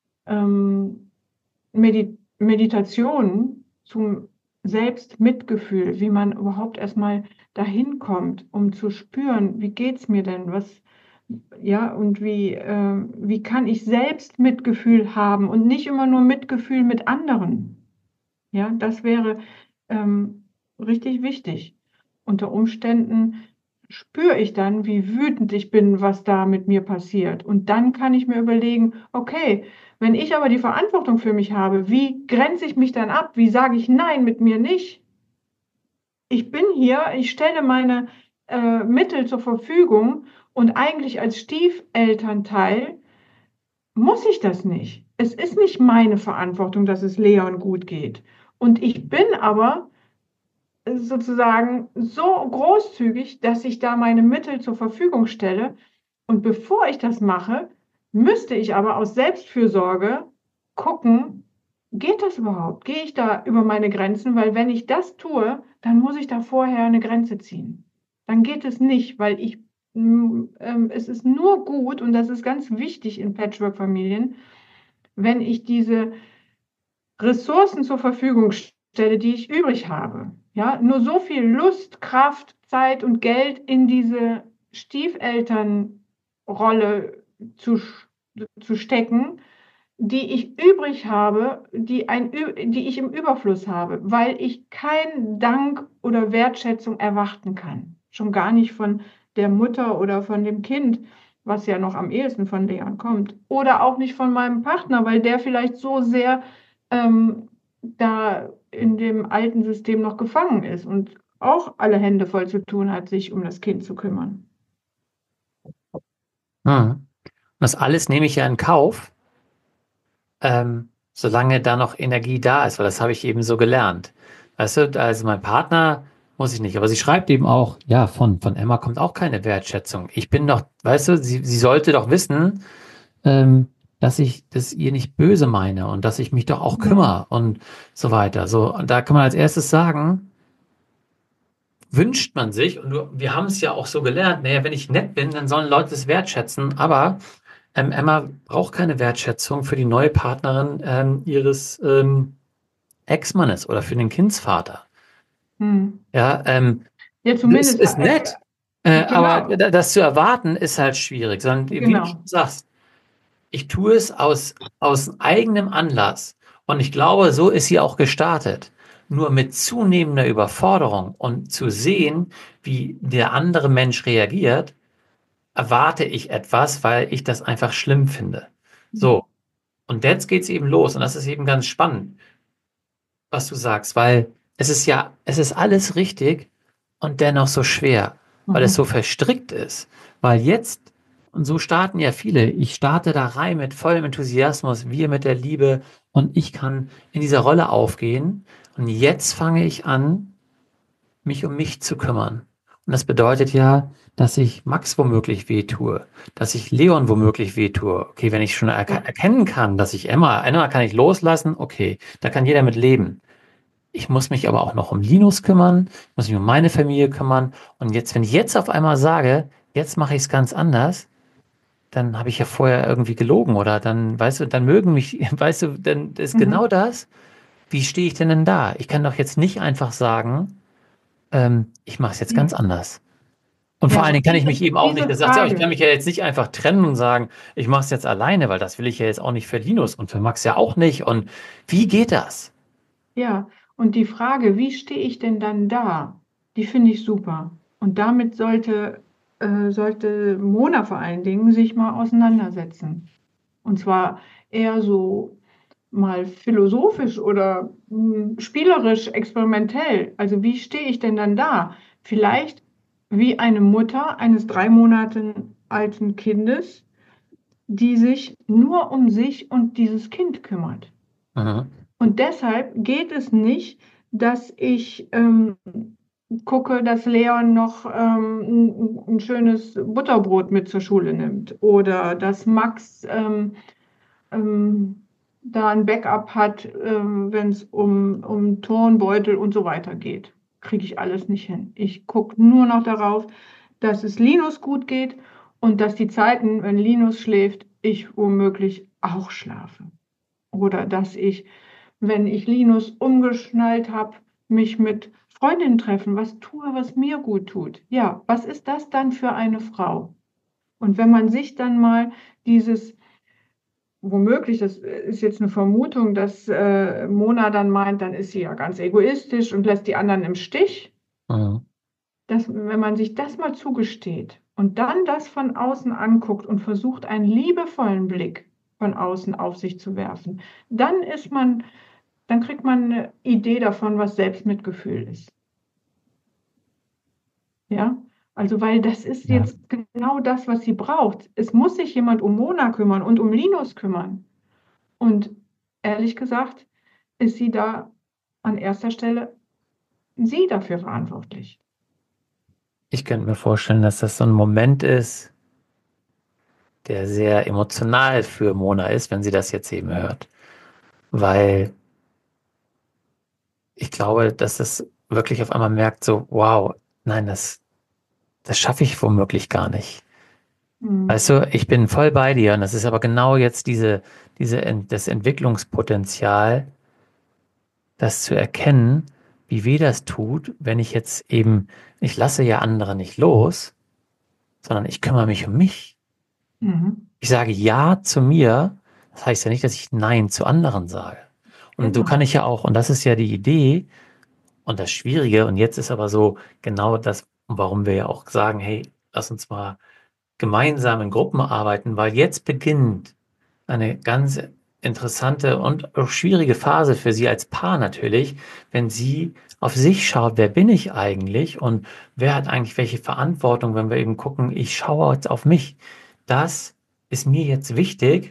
ähm, Medi Meditationen zum Selbstmitgefühl, wie man überhaupt erstmal dahin kommt, um zu spüren, wie geht es mir denn, was, ja, und wie, äh, wie kann ich Selbstmitgefühl haben und nicht immer nur Mitgefühl mit anderen. Ja, das wäre ähm, richtig wichtig. Unter Umständen spüre ich dann, wie wütend ich bin, was da mit mir passiert. Und dann kann ich mir überlegen, okay, wenn ich aber die Verantwortung für mich habe, wie grenze ich mich dann ab? Wie sage ich nein, mit mir nicht? Ich bin hier, ich stelle meine äh, Mittel zur Verfügung und eigentlich als Stiefelternteil muss ich das nicht. Es ist nicht meine Verantwortung, dass es Leon gut geht. Und ich bin aber sozusagen so großzügig, dass ich da meine Mittel zur Verfügung stelle. Und bevor ich das mache, müsste ich aber aus Selbstfürsorge gucken, geht das überhaupt? Gehe ich da über meine Grenzen? Weil wenn ich das tue, dann muss ich da vorher eine Grenze ziehen. Dann geht es nicht, weil ich, ähm, es ist nur gut, und das ist ganz wichtig in Patchwork-Familien, wenn ich diese Ressourcen zur Verfügung stelle, die ich übrig habe. Ja, nur so viel Lust, Kraft, Zeit und Geld in diese Stiefelternrolle zu, zu stecken, die ich übrig habe, die, ein, die ich im Überfluss habe, weil ich keinen Dank oder Wertschätzung erwarten kann. Schon gar nicht von der Mutter oder von dem Kind, was ja noch am ehesten von Leon kommt. Oder auch nicht von meinem Partner, weil der vielleicht so sehr ähm, da in dem alten System noch gefangen ist und auch alle Hände voll zu tun hat, sich um das Kind zu kümmern. Hm. Das alles nehme ich ja in Kauf, ähm, solange da noch Energie da ist, weil das habe ich eben so gelernt. Weißt du, also mein Partner muss ich nicht, aber sie schreibt eben auch, ja, von, von Emma kommt auch keine Wertschätzung. Ich bin doch, weißt du, sie, sie sollte doch wissen, ähm, dass ich das ihr nicht böse meine und dass ich mich doch auch kümmere und so weiter. So, und da kann man als erstes sagen, wünscht man sich, und du, wir haben es ja auch so gelernt, naja, wenn ich nett bin, dann sollen Leute es wertschätzen, aber ähm, Emma braucht keine Wertschätzung für die neue Partnerin ähm, ihres ähm, Ex-Mannes oder für den Kindsvater. Hm. Ja, ähm, ja, zumindest das ist nett, äh, genau. aber das zu erwarten ist halt schwierig, sondern wie Genau. du schon sagst, ich tue es aus, aus eigenem Anlass und ich glaube, so ist sie auch gestartet. Nur mit zunehmender Überforderung und zu sehen, wie der andere Mensch reagiert, erwarte ich etwas, weil ich das einfach schlimm finde. So, und jetzt geht's eben los und das ist eben ganz spannend, was du sagst, weil es ist ja, es ist alles richtig und dennoch so schwer, weil es so verstrickt ist. Weil jetzt, und so starten ja viele, ich starte da rein mit vollem Enthusiasmus, wir mit der Liebe und ich kann in dieser Rolle aufgehen und jetzt fange ich an, mich um mich zu kümmern. Und das bedeutet ja, dass ich Max womöglich wehtue, dass ich Leon womöglich wehtue. Okay, wenn ich schon erke- erkennen kann, dass ich Emma, Emma kann ich loslassen, okay, da kann jeder mit leben. Ich muss mich aber auch noch um Linus kümmern, ich muss mich um meine Familie kümmern. Und jetzt, wenn ich jetzt auf einmal sage, jetzt mache ich es ganz anders, dann habe ich ja vorher irgendwie gelogen oder dann, weißt du, dann mögen mich, weißt du, dann ist Mhm. genau das. Wie stehe ich denn denn da? Ich kann doch jetzt nicht einfach sagen, ähm, ich mache es jetzt Ja, ganz anders. Und vor ja, allen Dingen und kann ich diese, mich eben auch nicht, diese das sagt ja, ich kann Frage, mich ja jetzt nicht einfach trennen und sagen, ich mache es jetzt alleine, weil das will ich ja jetzt auch nicht für Linus und für Max ja auch nicht. Und wie geht das? ja, und die Frage, wie stehe ich denn dann da, die finde ich super. Und damit sollte, äh, sollte Mona vor allen Dingen sich mal auseinandersetzen. Und zwar eher so mal philosophisch oder mh, spielerisch, experimentell. Also wie stehe ich denn dann da? Vielleicht wie eine Mutter eines drei Monate alten Kindes, die sich nur um sich und dieses Kind kümmert. Mhm. Und deshalb geht es nicht, dass ich ähm, gucke, dass Leon noch ähm, ein, ein schönes Butterbrot mit zur Schule nimmt oder dass Max ähm, ähm, da ein Backup hat, ähm, wenn es um, um Turnbeutel und so weiter geht. Kriege ich alles nicht hin. Ich gucke nur noch darauf, dass es Linus gut geht und dass die Zeiten, wenn Linus schläft, ich womöglich auch schlafe. Oder dass ich, wenn ich Linus umgeschnallt habe, mich mit Freundinnen treffen, was tue, was mir gut tut. Ja, was ist das dann für eine Frau? Und wenn man sich dann mal dieses, womöglich, das ist jetzt eine Vermutung, dass äh, Mona dann meint, dann ist sie ja ganz egoistisch und lässt die anderen im Stich. Mhm. Dass, wenn man sich das mal zugesteht und dann das von außen anguckt und versucht, einen liebevollen Blick von außen auf sich zu werfen, dann ist man, dann kriegt man eine Idee davon, was Selbstmitgefühl ist. Ja, also weil das ist Ja. jetzt genau das, was sie braucht. Es muss sich jemand um Mona kümmern und um Linus kümmern. Und ehrlich gesagt, ist sie da an erster Stelle sie dafür verantwortlich. Ich könnte mir vorstellen, dass das so ein Moment ist, der sehr emotional für Mona ist, wenn sie das jetzt eben hört. Weil ich glaube, dass es wirklich auf einmal merkt, so, wow, nein, das, das schaffe ich womöglich gar nicht. Hm. Weißt du, ich bin voll bei dir und das ist aber genau jetzt diese, diese, Ent- das Entwicklungspotenzial, das zu erkennen, wie weh das tut, wenn ich jetzt eben, ich lasse ja andere nicht los, sondern ich kümmere mich um mich. Mhm. Ich sage Ja zu mir, das heißt ja nicht, dass ich Nein zu anderen sage. Und so kann Genau. ich ja auch, und das ist ja die Idee und das Schwierige, und jetzt ist aber so genau das, warum wir ja auch sagen, hey, lass uns mal gemeinsam in Gruppen arbeiten, weil jetzt beginnt eine ganz interessante und auch schwierige Phase für Sie als Paar natürlich, wenn sie auf sich schaut, wer bin ich eigentlich und wer hat eigentlich welche Verantwortung, wenn wir eben gucken, ich schaue jetzt auf mich. Das ist mir jetzt wichtig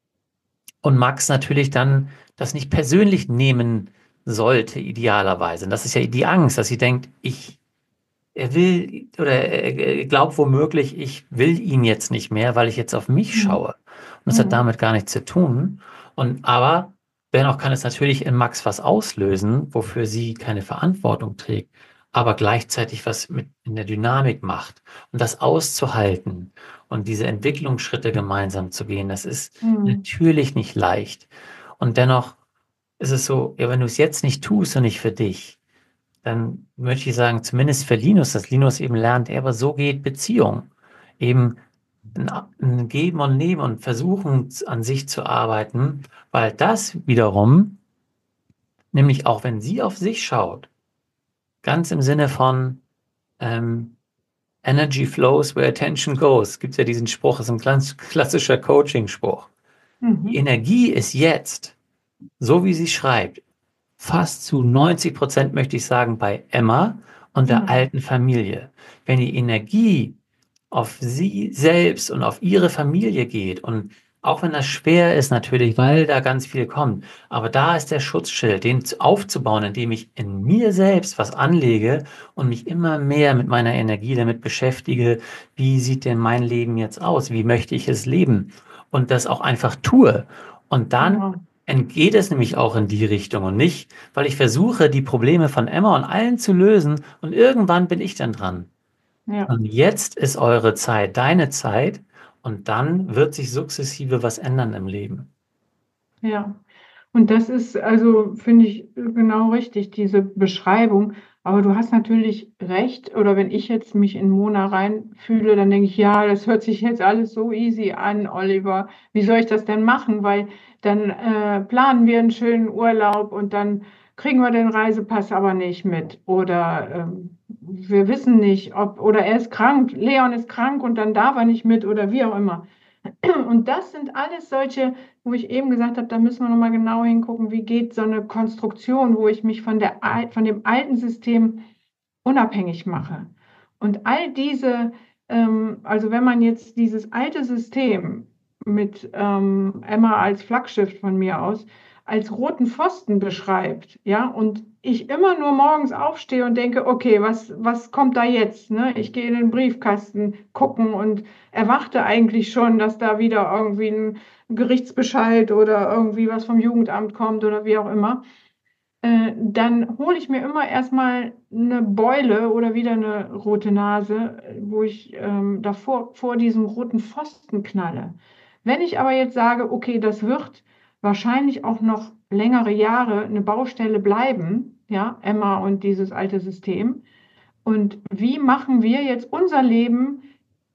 und Max natürlich dann das nicht persönlich nehmen sollte, idealerweise. Und das ist ja die Angst, dass sie denkt, ich er will oder er er glaubt womöglich, ich will ihn jetzt nicht mehr, weil ich jetzt auf mich Mhm. schaue. Und das hat Mhm. damit gar nichts zu tun. Und aber dennoch kann es natürlich in Max was auslösen, wofür sie keine Verantwortung trägt, aber gleichzeitig was mit in der Dynamik macht. Und das auszuhalten und diese Entwicklungsschritte gemeinsam zu gehen, das ist Mhm. natürlich nicht leicht. Und dennoch ist es so, ja, wenn du es jetzt nicht tust und nicht für dich, dann möchte ich sagen, zumindest für Linus, dass Linus eben lernt, ja, aber so geht Beziehung. Eben ein, ein Geben und Nehmen und versuchen an sich zu arbeiten, weil das wiederum, nämlich auch wenn sie auf sich schaut, ganz im Sinne von ähm, Energy flows where attention goes, gibt es ja diesen Spruch, ist ein ganz klassischer Coaching-Spruch. Die Mhm. Energie ist jetzt, so wie sie schreibt, fast zu neunzig Prozent möchte ich sagen, bei Emma und der Mhm. alten Familie. Wenn die Energie auf sie selbst und auf ihre Familie geht und auch wenn das schwer ist natürlich, weil da ganz viel kommt, aber da ist der Schutzschild, den zu- aufzubauen, indem ich in mir selbst was anlege und mich immer mehr mit meiner Energie damit beschäftige, wie sieht denn mein Leben jetzt aus, wie möchte ich es leben und das auch einfach tue. Und dann Genau. entgeht es nämlich auch in die Richtung und nicht, weil ich versuche, die Probleme von Emma und allen zu lösen und irgendwann bin ich dann dran. Ja. Und jetzt ist eure Zeit, deine Zeit Und dann wird sich sukzessive was ändern im Leben. Ja. Und das ist also, finde ich, genau richtig, diese Beschreibung. Aber du hast natürlich recht. Oder wenn ich jetzt mich in Mona reinfühle, dann denke ich, ja, das hört sich jetzt alles so easy an, Oliver. Wie soll ich das denn machen? Weil dann äh, planen wir einen schönen Urlaub und dann kriegen wir den Reisepass aber nicht mit. Oder ähm, wir wissen nicht, ob, oder er ist krank, Leon ist krank und dann darf er nicht mit oder wie auch immer. Und das sind alles solche, wo ich eben gesagt habe, da müssen wir nochmal genau hingucken, wie geht so eine Konstruktion, wo ich mich von der, al- von dem alten System unabhängig mache. Und all diese, ähm, also wenn man jetzt dieses alte System mit ähm, Emma als Flaggschiff von mir aus, als roten Pfosten beschreibt, ja, und ich immer nur morgens aufstehe und denke, okay, was, was kommt da jetzt? Ne? Ich gehe in den Briefkasten gucken und erwarte eigentlich schon, dass da wieder irgendwie ein Gerichtsbescheid oder irgendwie was vom Jugendamt kommt oder wie auch immer. Äh, dann hole ich mir immer erstmal eine Beule oder wieder eine rote Nase, äh, wo ich ähm, davor vor diesem roten Pfosten knalle. Wenn ich aber jetzt sage, okay, das wird wahrscheinlich auch noch längere Jahre eine Baustelle bleiben, ja, Emma und dieses alte System. Und wie machen wir jetzt unser Leben,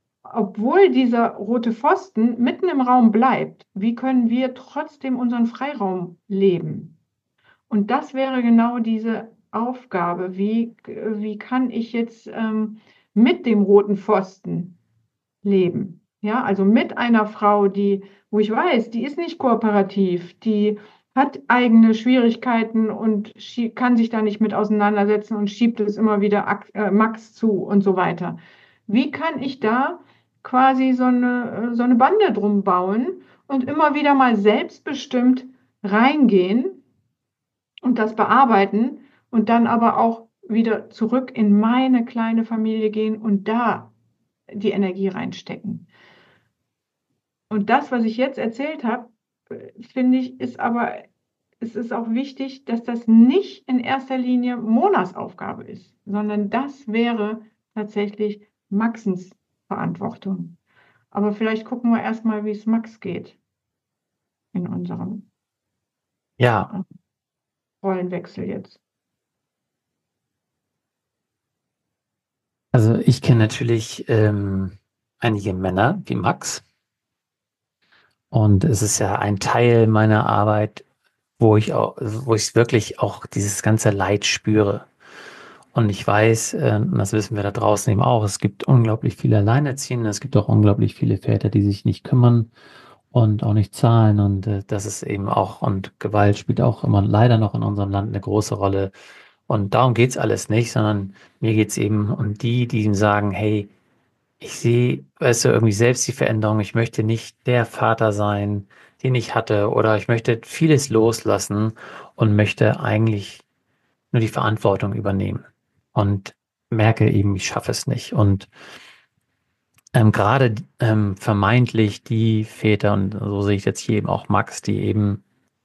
obwohl dieser rote Pfosten mitten im Raum bleibt, wie können wir trotzdem unseren Freiraum leben? Und das wäre genau diese Aufgabe. Wie, wie kann ich jetzt ähm, mit dem roten Pfosten leben? Ja, also mit einer Frau, die, wo ich weiß, die ist nicht kooperativ, die hat eigene Schwierigkeiten und schie- kann sich da nicht mit auseinandersetzen und schiebt es immer wieder Ak- äh, Max zu und so weiter. Wie kann ich da quasi so eine, äh, so eine Bande drum bauen und immer wieder mal selbstbestimmt reingehen und das bearbeiten und dann aber auch wieder zurück in meine kleine Familie gehen und da die Energie reinstecken. Und das, was ich jetzt erzählt habe, äh, finde ich, ist aber, es ist auch wichtig, dass das nicht in erster Linie Monas Aufgabe ist, sondern das wäre tatsächlich Maxens Verantwortung. Aber vielleicht gucken wir erstmal, wie es Max geht in unserem Ja, äh, Rollenwechsel jetzt. also ich kenne natürlich ähm, einige Männer wie Max und es ist ja ein Teil meiner Arbeit, wo ich auch, wo ich wirklich auch dieses ganze Leid spüre. Und ich weiß, äh, und das wissen wir da draußen eben auch, es gibt unglaublich viele Alleinerziehende, es gibt auch unglaublich viele Väter, die sich nicht kümmern und auch nicht zahlen. Und äh, das ist eben auch, und Gewalt spielt auch immer leider noch in unserem Land eine große Rolle. Und darum geht's alles nicht, sondern mir geht's eben um die, die ihm sagen, hey, ich sehe, weißt du, irgendwie selbst die Veränderung. Ich möchte nicht der Vater sein, den ich hatte, oder ich möchte vieles loslassen und möchte eigentlich nur die Verantwortung übernehmen und merke eben, ich schaffe es nicht. Und ähm, gerade ähm, vermeintlich die Väter, und so sehe ich jetzt hier eben auch Max, die eben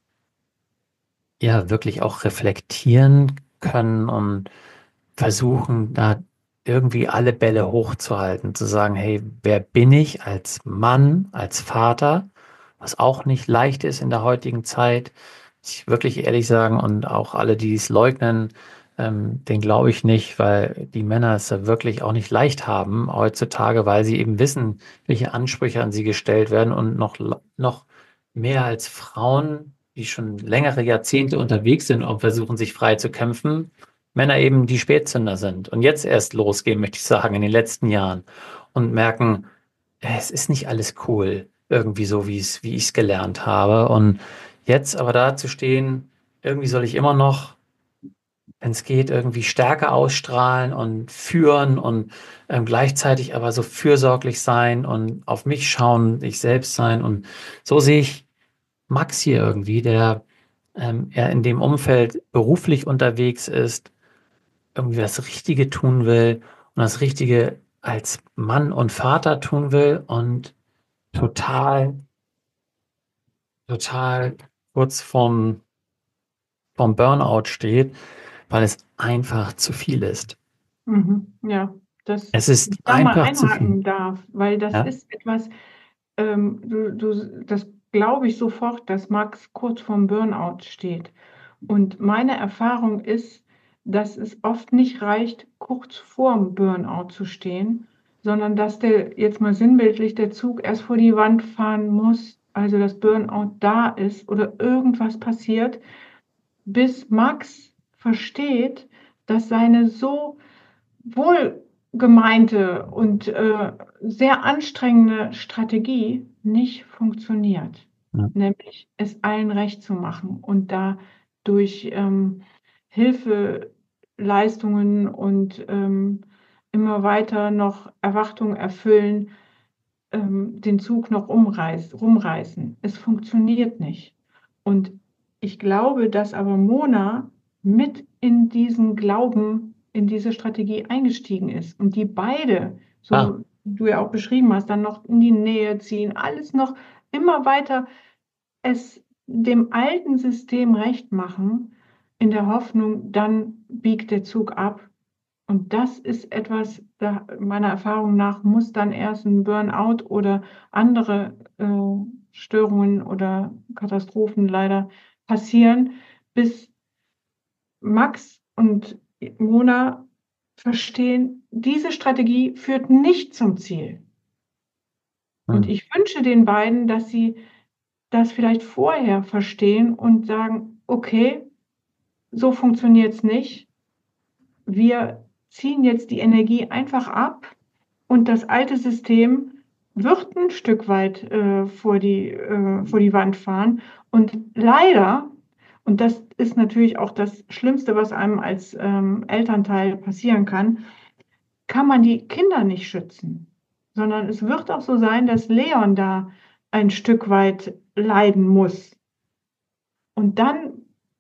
ja wirklich auch reflektieren können und versuchen, da irgendwie alle Bälle hochzuhalten, zu sagen, hey, wer bin ich als Mann, als Vater, was auch nicht leicht ist in der heutigen Zeit, muss ich wirklich ehrlich sagen, und auch alle, die es leugnen, ähm, den glaube ich nicht, weil die Männer es ja wirklich auch nicht leicht haben heutzutage, weil sie eben wissen, welche Ansprüche an sie gestellt werden und noch, noch mehr als Frauen, die schon längere Jahrzehnte unterwegs sind und versuchen, sich frei zu kämpfen, Männer eben die Spätzünder sind und jetzt erst losgehen, möchte ich sagen, in den letzten Jahren und merken, äh, es ist nicht alles cool, irgendwie so, wie es, wie ich es gelernt habe. Und jetzt aber da zu stehen, irgendwie soll ich immer noch, wenn es geht, irgendwie Stärke ausstrahlen und führen und ähm, gleichzeitig aber so fürsorglich sein und auf mich schauen, ich selbst sein. Und so sehe ich Max hier irgendwie, der ähm, er in dem Umfeld beruflich unterwegs ist, irgendwie das Richtige tun will und das Richtige als Mann und Vater tun will und total, total kurz vorm, vorm Burnout steht, weil es einfach zu viel ist. Mhm. Ja, dass Es ist ich da mal einfach zu viel. einhaken darf, weil das Ja, ist etwas, ähm, du, du, das glaube ich sofort, dass Max kurz vorm Burnout steht. Und meine Erfahrung ist, dass es oft nicht reicht, kurz vorm Burnout zu stehen, sondern dass der, jetzt mal sinnbildlich, der Zug erst vor die Wand fahren muss, also das Burnout da ist oder irgendwas passiert, bis Max versteht, dass seine so wohlgemeinte und äh, sehr anstrengende Strategie nicht funktioniert, Ja. nämlich es allen recht zu machen und da durch ähm, Hilfeleistungen und ähm, immer weiter noch Erwartungen erfüllen, ähm, den Zug noch umreiß, rumreißen. Es funktioniert nicht. Und ich glaube, dass aber Mona mit in diesen Glauben, in diese Strategie eingestiegen ist und die beide, Ah, so wie du ja auch beschrieben hast, dann noch in die Nähe ziehen, alles noch immer weiter es dem alten System recht machen, in der Hoffnung, dann biegt der Zug ab. Und das ist etwas, da, meiner Erfahrung nach, muss dann erst ein Burnout oder andere äh, Störungen oder Katastrophen leider passieren, bis Max und Mona verstehen, diese Strategie führt nicht zum Ziel. Und hm. ich wünsche den beiden, dass sie das vielleicht vorher verstehen und sagen, okay, so funktioniert es nicht. Wir ziehen jetzt die Energie einfach ab und das alte System wird ein Stück weit äh, vor die, äh, vor die Wand fahren. Und leider, und das ist natürlich auch das Schlimmste, was einem als ähm, Elternteil passieren kann, kann man die Kinder nicht schützen, sondern es wird auch so sein, dass Leon da ein Stück weit leiden muss. Und dann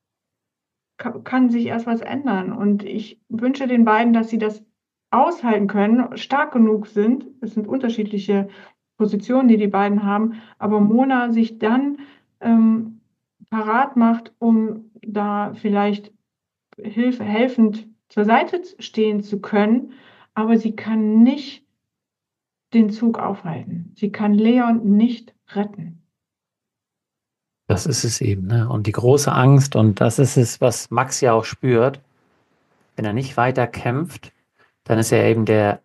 kann sich erst was ändern. Und ich wünsche den beiden, dass sie das aushalten können, stark genug sind. Es sind unterschiedliche Positionen, die die beiden haben, aber Mona sich dann ähm, parat macht, um da vielleicht Hilfe, helfend zur Seite stehen zu können, aber sie kann nicht den Zug aufhalten. Sie kann Leon nicht retten. Das ist es eben, ne? Und die große Angst, und das ist es, was Max ja auch spürt, wenn er nicht weiter kämpft, dann ist er eben der,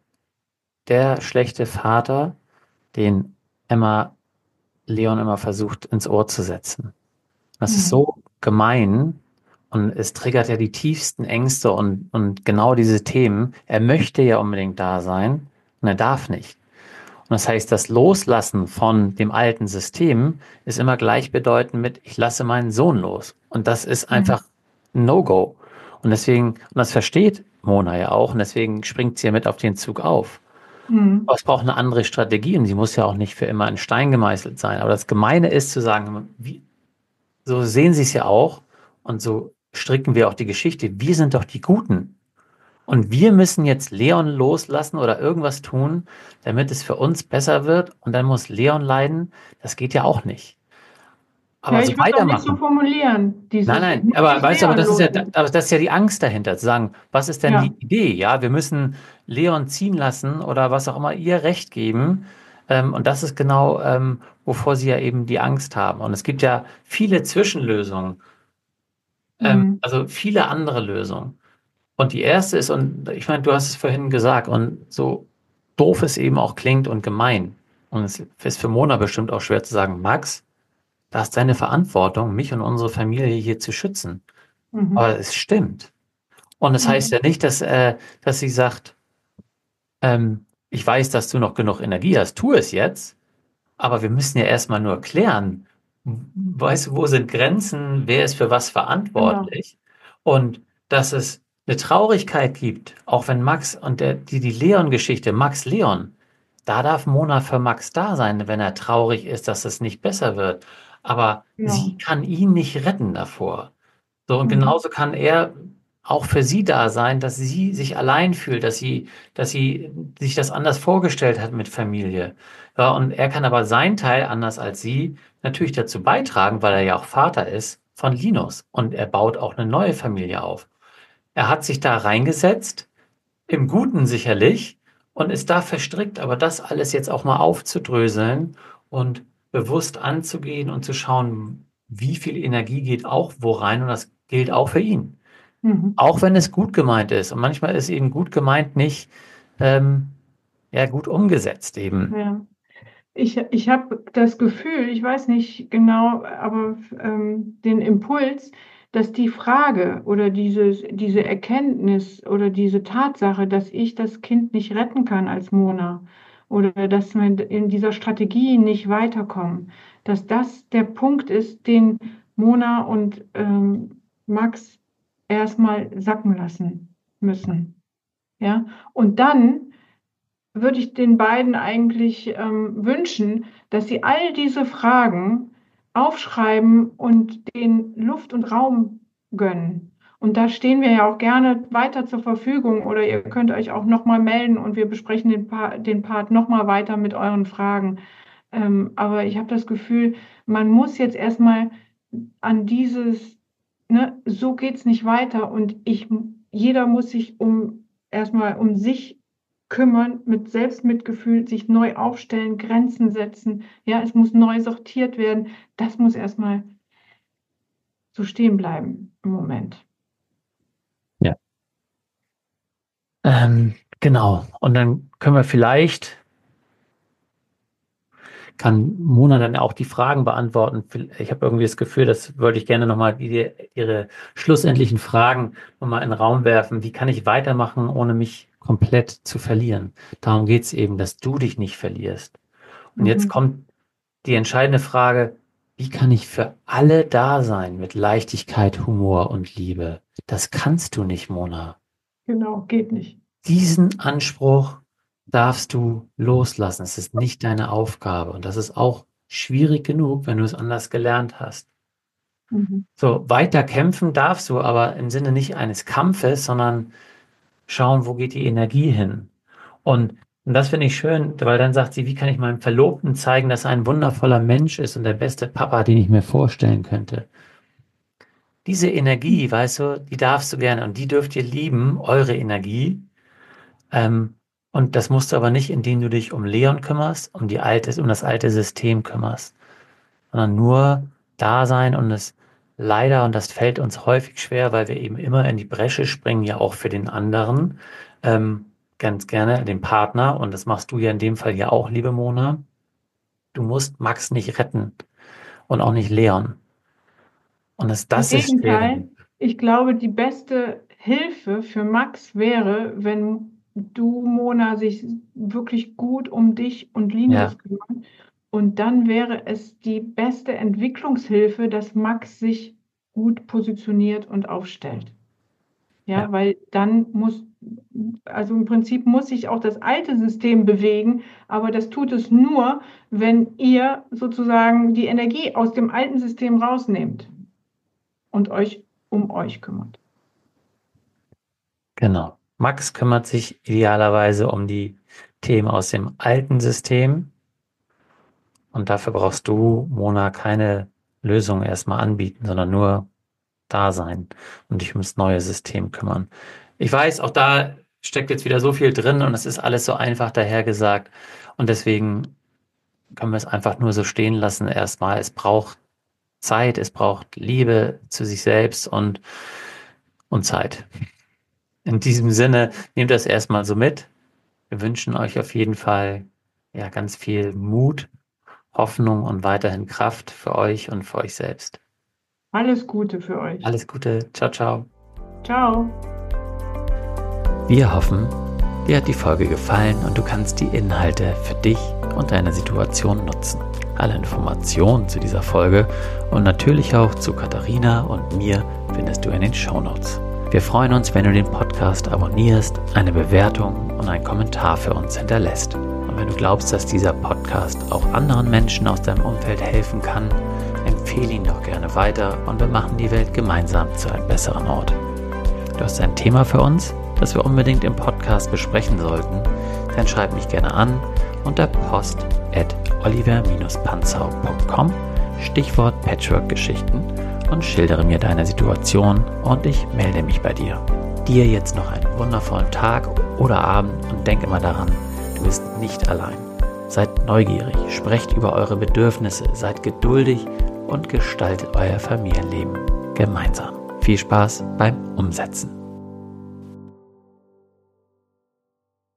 der schlechte Vater, den Emma Leon immer versucht ins Ohr zu setzen. Das ist Mhm. so gemein und es triggert ja die tiefsten Ängste und, und genau diese Themen. Er möchte ja unbedingt da sein und er darf nicht. Und das heißt, das Loslassen von dem alten System ist immer gleichbedeutend mit, ich lasse meinen Sohn los. Und das ist Mhm. einfach ein No-Go. Und deswegen, und das versteht Mona ja auch, und deswegen springt sie ja mit auf den Zug auf. Mhm. Aber es braucht eine andere Strategie und sie muss ja auch nicht für immer in Stein gemeißelt sein. Aber das Gemeine ist zu sagen, wie, so sehen sie es ja auch und so stricken wir auch die Geschichte. Wir sind doch die Guten. Und wir müssen jetzt Leon loslassen oder irgendwas tun, damit es für uns besser wird. Und dann muss Leon leiden. Das geht ja auch nicht. Ja, Aber so ich würde es auch nicht so weitermachen. formulieren, Nein, dieses, ich nein, muss aber nicht weißt du, aber Leon das ist ja, loslassen. aber das ist ja die Angst dahinter, zu sagen, was ist denn die Ja, Idee? Ja, wir müssen Leon ziehen lassen oder was auch immer ihr Recht geben. Ähm, und das ist genau, ähm, wovor sie ja eben die Angst haben. Und es gibt ja viele Zwischenlösungen, ähm, mhm. also viele andere Lösungen. Und die erste ist, und ich meine, du hast es vorhin gesagt, und so doof es eben auch klingt und gemein, und es ist für Mona bestimmt auch schwer zu sagen, Max, da ist deine Verantwortung, mich und unsere Familie hier zu schützen. Mhm. Aber es stimmt. Und es heißt Mhm. ja nicht, dass, äh, dass sie sagt, ähm, ich weiß, dass du noch genug Energie hast, tu es jetzt, aber wir müssen ja erstmal nur klären, weißt du, wo sind Grenzen, wer ist für was Genau. verantwortlich und dass es eine Traurigkeit gibt, auch wenn Max und der, die, die Leon-Geschichte, Max Leon, da darf Mona für Max da sein, wenn er traurig ist, dass es nicht besser wird. Aber sie Genau. kann ihn nicht retten davor. So, und Mhm. genauso kann er auch für sie da sein, dass sie sich allein fühlt, dass sie, dass sie sich das anders vorgestellt hat mit Familie. Ja, und er kann aber seinen Teil, anders als sie, natürlich dazu beitragen, weil er ja auch Vater ist von Linus. Und er baut auch eine neue Familie auf. Er hat sich da reingesetzt, im Guten sicherlich, und ist da verstrickt, aber das alles jetzt auch mal aufzudröseln und bewusst anzugehen und zu schauen, wie viel Energie geht auch wo rein, und das gilt auch für ihn. Mhm. Auch wenn es gut gemeint ist. Und manchmal ist eben gut gemeint nicht ähm, ja, gut umgesetzt eben. Ja. Ich, ich habe das Gefühl, ich weiß nicht genau, aber ähm, den Impuls, dass die Frage oder dieses, diese Erkenntnis oder diese Tatsache, dass ich das Kind nicht retten kann als Mona oder dass wir in dieser Strategie nicht weiterkommen, dass das der Punkt ist, den Mona und ähm, Max erstmal sacken lassen müssen. Ja? Und dann würde ich den beiden eigentlich ähm, wünschen, dass sie all diese Fragen aufschreiben und den Luft und Raum gönnen. Und da stehen wir ja auch gerne weiter zur Verfügung, oder ihr könnt euch auch nochmal melden und wir besprechen den, pa den Part nochmal weiter mit euren Fragen. Ähm, aber ich habe das Gefühl, man muss jetzt erstmal an dieses, ne, so geht es nicht weiter, und ich, jeder muss sich um erstmal um sich kümmern, mit Selbstmitgefühl, sich neu aufstellen, Grenzen setzen. Ja, es muss neu sortiert werden. Das muss erstmal so stehen bleiben im Moment. Ja. Ähm, genau. Und dann können wir vielleicht, kann Mona dann auch die Fragen beantworten. Ich habe irgendwie das Gefühl, das würde ich gerne nochmal ihre, ihre schlussendlichen Fragen nochmal in den Raum werfen. Wie kann ich weitermachen, ohne mich komplett zu verlieren? Darum geht es eben, dass du dich nicht verlierst. Und jetzt Mhm. kommt die entscheidende Frage: Wie kann ich für alle da sein mit Leichtigkeit, Humor und Liebe? Das kannst du nicht, Mona. Genau, geht nicht. Diesen Anspruch darfst du loslassen. Es ist nicht deine Aufgabe. Und das ist auch schwierig genug, wenn du es anders gelernt hast. Mhm. So, weiter kämpfen darfst du, aber im Sinne nicht eines Kampfes, sondern schauen, wo geht die Energie hin. Und, und das finde ich schön, weil dann sagt sie, wie kann ich meinem Verlobten zeigen, dass er ein wundervoller Mensch ist und der beste Papa, den ich mir vorstellen könnte. Diese Energie, weißt du, die darfst du gerne, und die dürft ihr lieben, eure Energie. Ähm, und das musst du aber nicht, indem du dich um Leon kümmerst, um die alte, um das alte System kümmerst, sondern nur da sein. Und es leider, und das fällt uns häufig schwer, weil wir eben immer in die Bresche springen, ja auch für den anderen, ähm, ganz gerne den Partner. Und das machst du ja in dem Fall ja auch, liebe Mona. Du musst Max nicht retten und auch nicht Leon. Und das, Im das ist schwer. Gegenteil, ich glaube, die beste Hilfe für Max wäre, wenn du, Mona, sich wirklich gut um dich und Linus Ja, kümmern. Und dann wäre es die beste Entwicklungshilfe, dass Max sich gut positioniert und aufstellt. Ja, ja, weil dann muss, also im Prinzip muss sich auch das alte System bewegen, aber das tut es nur, wenn ihr sozusagen die Energie aus dem alten System rausnehmt und euch um euch kümmert. genau. Max kümmert sich idealerweise um die Themen aus dem alten System. Und dafür brauchst du, Mona, keine Lösung erstmal anbieten, sondern nur da sein und dich ums neue System kümmern. Ich weiß, auch da steckt jetzt wieder so viel drin und es ist alles so einfach dahergesagt. Und deswegen können wir es einfach nur so stehen lassen erstmal. Es braucht Zeit, es braucht Liebe zu sich selbst und, und Zeit. In diesem Sinne, nehmt das erstmal so mit. Wir wünschen euch auf jeden Fall ja ganz viel Mut, Hoffnung und weiterhin Kraft für euch und für euch selbst. Alles Gute für euch. Alles Gute. Ciao, ciao. Ciao. Wir hoffen, dir hat die Folge gefallen und du kannst die Inhalte für dich und deine Situation nutzen. Alle Informationen zu dieser Folge und natürlich auch zu Katharina und mir findest du in den Shownotes. Wir freuen uns, wenn du den Podcast abonnierst, eine Bewertung und einen Kommentar für uns hinterlässt. Und wenn du glaubst, dass dieser Podcast auch anderen Menschen aus deinem Umfeld helfen kann, empfehle ihn doch gerne weiter und wir machen die Welt gemeinsam zu einem besseren Ort. Du hast ein Thema für uns, das wir unbedingt im Podcast besprechen sollten, dann schreib mich gerne an unter post at oliver dash panzau punkt com, Stichwort Patchwork-Geschichten, und schildere mir deine Situation und ich melde mich bei dir. Dir jetzt noch einen wundervollen Tag oder Abend und denk immer daran, du bist nicht allein. Seid neugierig, sprecht über eure Bedürfnisse, seid geduldig und gestaltet euer Familienleben gemeinsam. Viel Spaß beim Umsetzen.